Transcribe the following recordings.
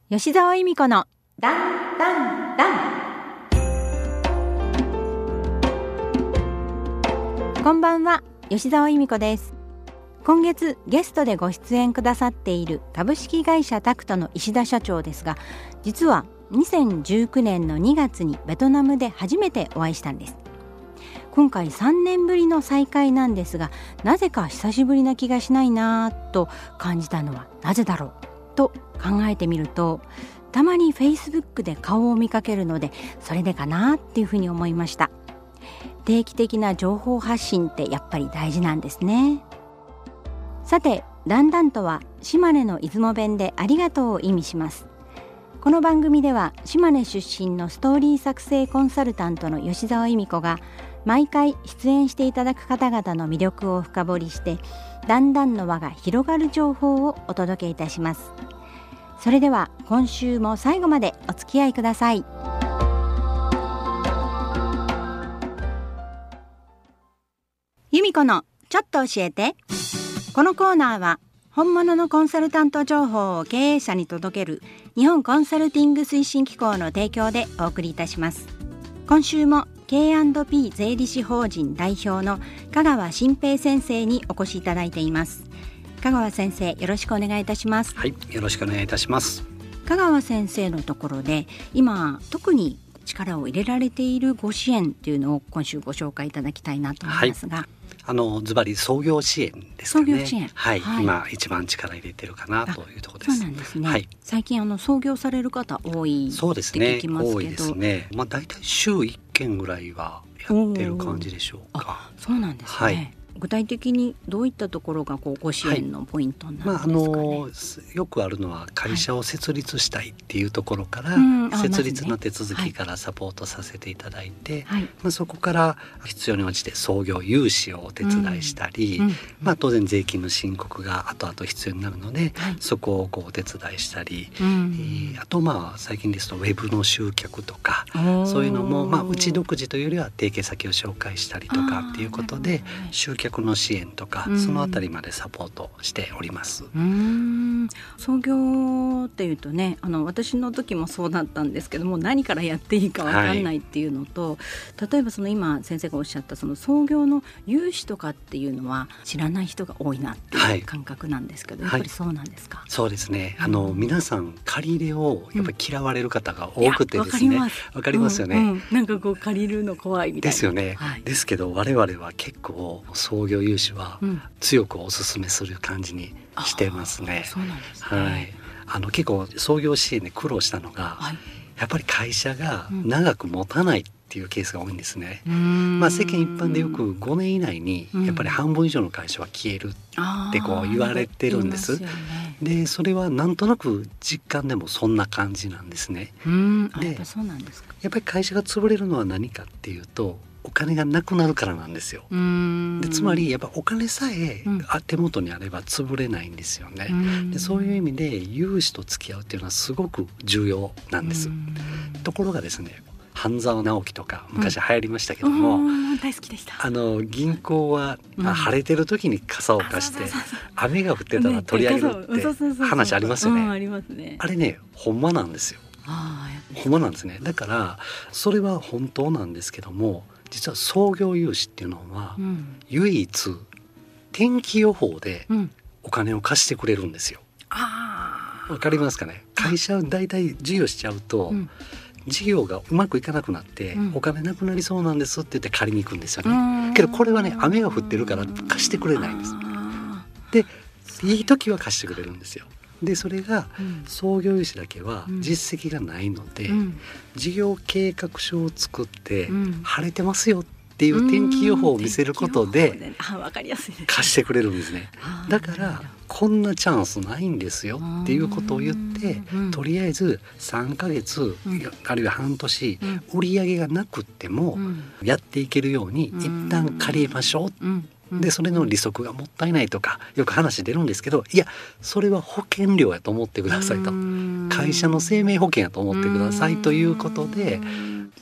吉澤恵美子のダンダンダン。こんばんは、吉澤恵美子です。今月ゲストでご出演くださっている株式会社タクトの石田社長ですが、実は2019年の2月にベトナムで初めてお会いしたんです。今回3年ぶりの再会なんですが、なぜか久しぶりな気がしないなと感じたのはなぜだろうと考えてみると、たまに Facebook で顔を見かけるので、それでかなっていうふうに思いました。定期的な情報発信ってやっぱり大事なんですね。さて、だんだんとは島根の出雲弁でありがとうを意味します。この番組では島根出身のストーリー作成コンサルタントの吉澤恵美子が毎回出演していただく方々の魅力を深掘りして、だんだんの輪が広がる情報をお届けいたします。それでは今週も最後までお付き合いください。由美子のちょっと教えて。このコーナーは本物のコンサルタント情報を経営者に届ける日本コンサルティング推進機構の提供でお送りいたします。今週も K&P 税理士法人代表の香川新平先生にお越しいただいています。香川先生、よろしくお願いいたします。 はい、よろしくお願いいたします。 香川先生のところで今特に力を入れられているご支援というのを今週ご紹介いただきたいなと思いますが、 ズバリ創業支援ですかね。 創業支援、 はい、今一番力入れてるかなというところです。 そうなんですね、 はい、 最近創業される方多いって聞きますけど。 多いですね。だいたい週1件ぐらいはやってる感じでしょうか。 そうなんですね、はい。具体的にどういったところがご支援のポイントになるんですかね。 よくあるのは会社を設立したいっていうところから、設立の手続きからサポートさせていただいて、そこから必要に応じて創業融資をお手伝いしたり、当然税金の申告が後々必要になるので、そこをお手伝いしたり、あと最近ですとウェブの集客とか、そういうのもうち独自というよりは提携先を紹介したりとかっていうことで、集客の支援とか、そのあたりまでサポートしております。 創業っていうとね、私の時もそうだったんですけども、何からやっていいか分かんないっていうのと、例えば今先生がおっしゃった創業の融資とかっていうのは知らない人が多いなっていう感覚なんですけど、やっぱりそうなんですか。 そうですね。皆さん借り入れをやっぱり嫌われる方が多くてですね。わかりますよね。 なんか借りるの怖いみたいな。 ですよね。ですけど我々は結構創業融資は強くお勧めする感じにしてますね。 そうなんですね。 結構創業支援で苦労したのが、やっぱり会社が長く持たないっていうケースが多いんですね。世間一般でよく5年以内にやっぱり半分以上の会社は消えるって言われてるんです。でそれはなんとなく実感でもそんな感じなんですね。 やっぱそうなんですか。 やっぱり会社が潰れるのは何かっていうと、お金がなくなるからなんですよ。でつまりやっぱお金さえ手元にあれば潰れないんですよね。でそういう意味で融資と付き合うっていうのはすごく重要なんです。ところがですね、半沢直樹とか昔流行りましたけども、 大好きでした。 銀行は晴れてる時に傘を貸して、雨が降ってたら取り上げるって話ありますよね。あれね、ほんまなんですよ。ほんまなんですね。だからそれは本当なんですけども、実は創業融資っていうのは唯一天気予報でお金を貸してくれるんですよ。わかりますかね。会社はだいたい事業しちゃうと、事業がうまくいかなくなって、お金なくなりそうなんですって言って借りに行くんですよね。けどこれはね、雨が降ってるから貸してくれないんです。でいい時は貸してくれるんですよ。でそれが創業融資だけは実績がないので、事業計画書を作って晴れてますよっていう天気予報を見せることで貸してくれるんですね。だからこんなチャンスないんですよっていうことを言って、とりあえず3ヶ月あるいは半年売り上げがなくってもやっていけるように一旦借りましょう。でそれの利息がもったいないとかよく話出るんですけど、いやそれは保険料やと思ってくださいと、会社の生命保険やと思ってくださいということで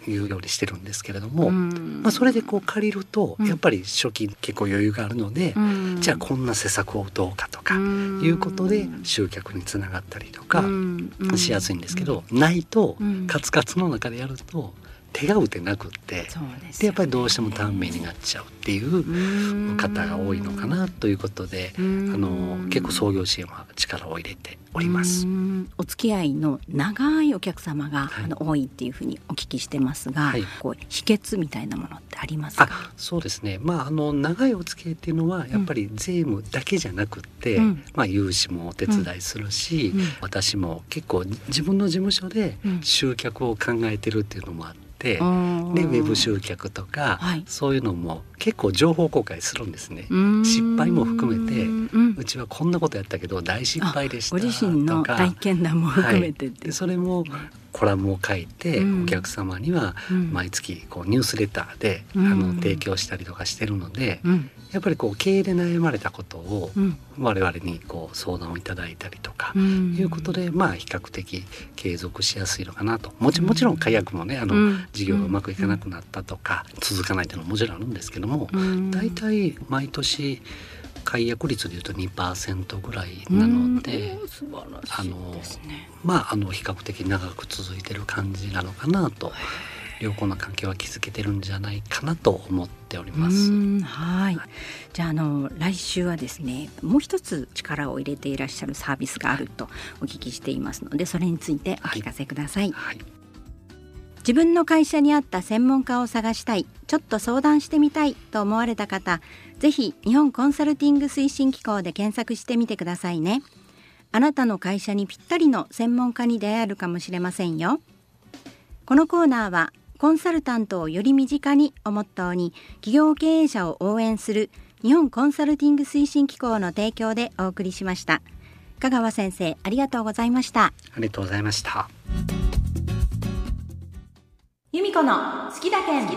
いうようにしてるんですけれども、それでこう借りるとやっぱり初期結構余裕があるので、じゃあこんな施策を打とうかとかいうことで集客につながったりとかしやすいんですけど、ないとカツカツの中でやると手が打てなくって、でやっぱりどうしても単面になっちゃうっていう方が多いのかなということで、結構創業支援は力を入れております。 お付き合いの長いお客様が、多いっていうふうにお聞きしてますが、こう秘訣みたいなものってありますか？ そうですね、長いお付き合いっていうのはやっぱり税務だけじゃなくって、融資もお手伝いするし、私も結構自分の事務所で集客を考えてるっていうのもあって、でウェブ集客とか、そういうのも結構情報公開するんですね。失敗も含めて、うちはこんなことやったけど大失敗でしたとか、 ご自身の体験談も含めて、 でそれもコラムを書いて、お客様には毎月こうニュースレターで、提供したりとかしてるので、やっぱりこう経営で悩まれたことを我々にこう相談をいただいたりとか、いうことで比較的継続しやすいのかなと。もちろん解約もね、事業がうまくいかなくなったとか、続かないというのはもちろんあるんですけども、だいたい毎年解約率でいうと 2% ぐらいなので、 素晴らしいですね。 比較的長く続いてる感じなのかなと、良好な関係は築けてるんじゃないかなと思っております。 じゃあ、来週はですね、もう一つ力を入れていらっしゃるサービスがあるとお聞きしていますので、それについてお聞かせください。自分の会社に合った専門家を探したい、ちょっと相談してみたいと思われた方、ぜひ日本コンサルティング推進機構で検索してみてくださいね。あなたの会社にぴったりの専門家に出会えるかもしれませんよ。このコーナーはコンサルタントをより身近にをモットーに、企業経営者を応援する日本コンサルティング推進機構の提供でお送りしました。香川先生、ありがとうございました。 ありがとうございました。 由美子の好きだけん。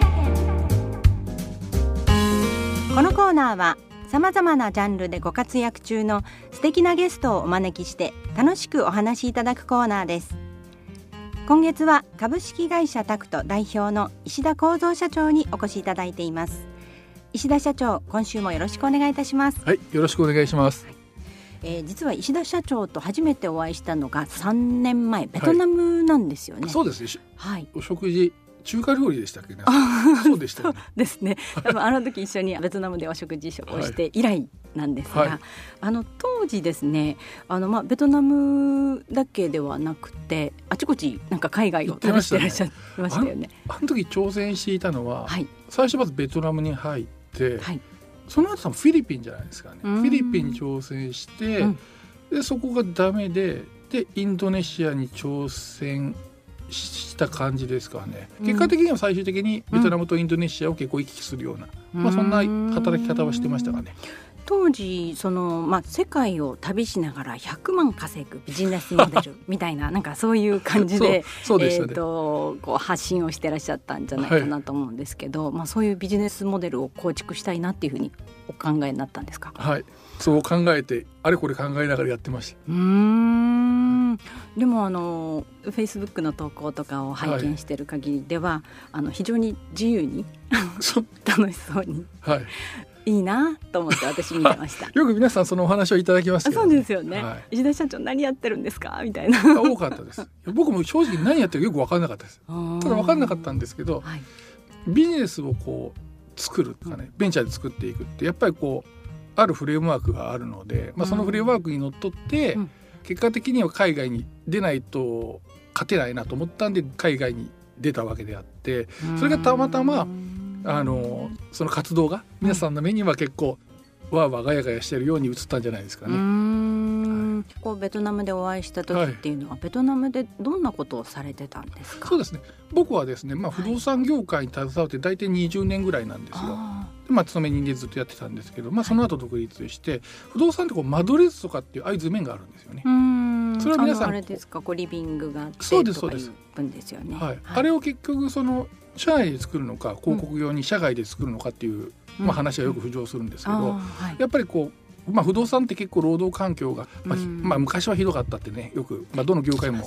このコーナーはさまざまなジャンルでご活躍中の素敵なゲストをお招きして楽しくお話しいただくコーナーです。今月は株式会社タクト代表の石田幸三社長にお越しいただいています。石田社長、今週もよろしくお願いいたします。 はい、よろしくお願いします。 実は石田社長と初めてお会いしたのが3年前、ベトナムなんですよね。 そうですね、お食事中華料理でしたっけね。そうでしたよね。 そうですね。あの時一緒にベトナムでお食事をして以来なんですが、当時ですね、ベトナムだけではなくてあちこちなんか海外を旅してらっしゃいましたよね。 あの時挑戦していたのは、最初まずベトナムに入って、その後フィリピンじゃないですかね。フィリピンに挑戦して、でそこがダメでインドネシアに挑戦した感じですかね。結果的には最終的にベトナムとインドネシアを結構行き来するような、そんな働き方はしてましたかね。 当時世界を旅しながら100万稼ぐビジネスモデルみたいななんかそういう感じでこう発信をしてらっしゃったんじゃないかなと思うんですけど、そういうビジネスモデルを構築したいなっていうふうにお考えになったんですか？ はい、そう考えてあれこれ考えながらやってました。 でもFacebook の投稿とかを拝見している限りでは、非常に自由に楽しそうに、いいなと思って私見てました。 よく皆さんそのお話をいただきますけど、 そうですよね。石田社長何やってるんですかみたいな多かったです。僕も正直何やってるかよく分からなかったです。ただ分からなかったんですけど、ビジネスをこう作るとかね、ベンチャーで作っていくってやっぱりこうあるフレームワークがあるので、そのフレームワークにのっとって、結果的には海外に出ないと勝てないなと思ったんで海外に出たわけであって、それがたまたまその活動が皆さんの目には結構わーわーガヤガヤしてるように映ったんじゃないですかね。 こうベトナムでお会いした時っていうのは、ベトナムでどんなことをされてたんですか？ そうですね、僕はですね、不動産業界に携わって大体20年ぐらいなんですよ。勤め人でずっとやってたんですけど、その後独立して不動産ってこう間取り図とかっていうああいう図面があるんですよね。それは皆さんあれですか、リビングがあってとかいう分ですよね。 あれを結局その社内で作るのか広告用に社外で作るのかっていう、話がよく浮上するんですけど、やっぱりこう不動産って結構労働環境が、昔はひどかったってね、よく、どの業界も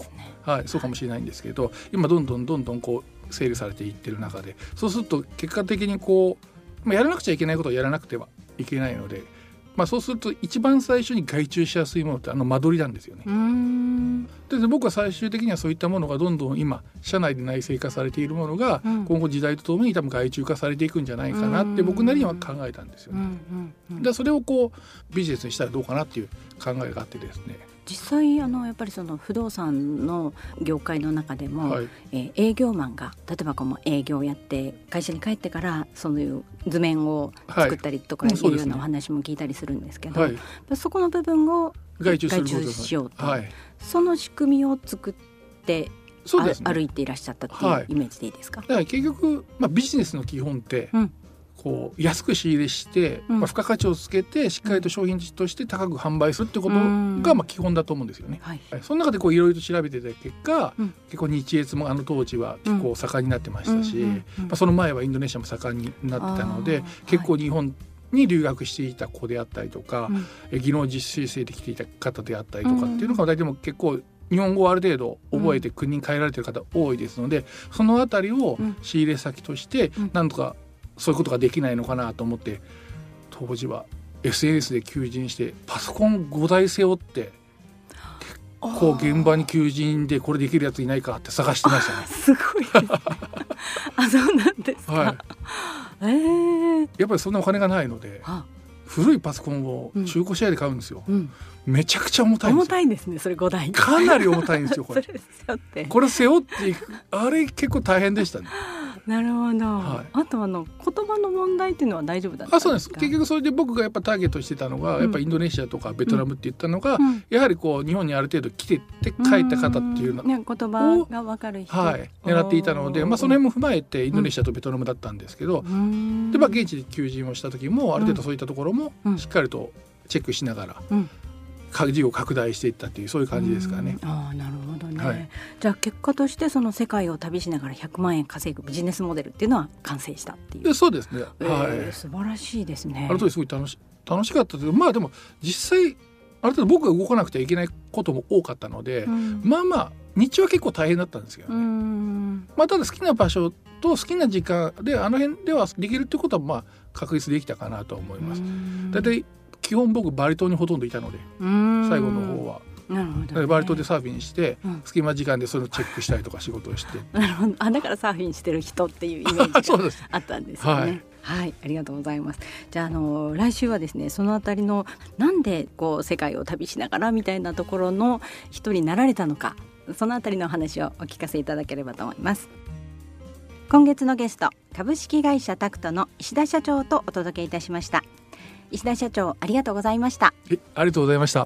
はい、そうかもしれないんですけど、今どんどんこう整理されていってる中で、そうすると結果的にこう、やらなくちゃいけないことをやらなくてはいけないので、そうすると一番最初に外注しやすいものって間取りなんですよね。で僕は最終的にはそういったものがどんどん今社内で内製化されているものが、今後時代とともに多分外注化されていくんじゃないかなって僕なりには考えたんですよね。でそれをこうビジネスにしたらどうかなっていう考えがあってですね、 実際やっぱりその不動産の業界の中でも、営業マンが例えばこの営業をやって会社に帰ってからそういう図面を作ったりとかいうようなお話も聞いたりするんですけど、そこの部分を外注しようと、その仕組みを作って歩いていらっしゃったっていうイメージでいいですか？ だから結局、ビジネスの基本って、こう安く仕入れして、付加価値をつけてしっかりと商品として高く販売するってことが基本だと思うんですよね。その中でこういろいろと調べてた結果、結構日越も当時は結構盛んになってましたし、その前はインドネシアも盛んになってたので、結構日本に留学していた子であったりとか、技能実習生で来ていた方であったりとかっていうのが大体も結構日本語をある程度覚えて国に帰られている方多いですので、そのあたりを仕入れ先としてなんとかそういうことができないのかなと思って、当時は SNS で求人してパソコン5台背負って結構現場に求人でこれできるやついないかって探してましたね。 すごいですね。そうなんですか。 やっぱりそんなお金がないので、古いパソコンを中古シェアで買うんですよ。めちゃくちゃ重たいんですよ。 重たいんですね、それ5台。 かなり重たいんですよこれ。これ背負っていく、あれ結構大変でしたね。 なるほど、あと言葉の問題っていうのは大丈夫だったんですか？ そうです。結局それで僕がやっぱターゲットしてたのが、やっぱインドネシアとかベトナムって言ったのが、やはりこう日本にある程度来てって帰った方っていうのを、 言葉が分かる人、 狙っていたので、その辺も踏まえてインドネシアとベトナムだったんですけど、で現地で求人をした時もある程度そういったところもしっかりとチェックしながら、事業を拡大していったっていう、そういう感じですかね。 なるほどね。じゃあ結果としてその世界を旅しながら100万円稼ぐビジネスモデルっていうのは完成したっていう。 そうですね。 素晴らしいですね。 ある程度すごい楽しかったですけど、でも実際ある程度僕が動かなくてはいけないことも多かったので、日中は結構大変だったんですけどね。ただ好きな場所と好きな時間で辺ではできるってことは確立できたかなと思います。だいたい基本僕バリ島にほとんどいたので、最後の方はバリ島でサーフィンして、隙間時間でそれをチェックしたりとか仕事をして。 なるほど。だからサーフィンしてる人っていうイメージがあったんですよね。ありがとうございます。じゃあ、来週はですね、そのあたりのなんでこう世界を旅しながらみたいなところの人になられたのか、そのあたりの話をお聞かせいただければと思います。今月のゲスト、株式会社タクトの石田社長とお届けいたしました。石田社長、ありがとうございました。 ありがとうございました。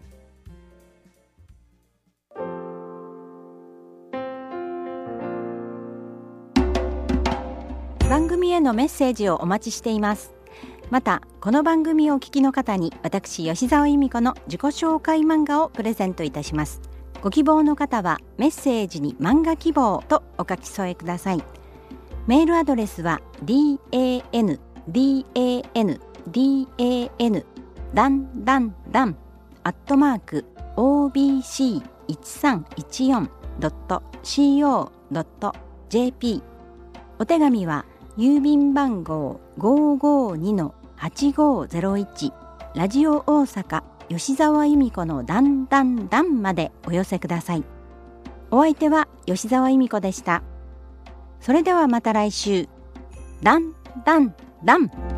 番組へのメッセージをお待ちしています。またこの番組をお聞きの方に私吉澤由美子の自己紹介漫画をプレゼントいたします。ご希望の方はメッセージに漫画希望とお書き添えください。メールアドレスは dan dan dan@obc1314.co.jp。 お手紙は郵便番号 552-8501 ラジオ大阪吉澤由美子のだんだんだんまでお寄せください。お相手は吉澤由美子でした。それではまた来週。だんだんだん。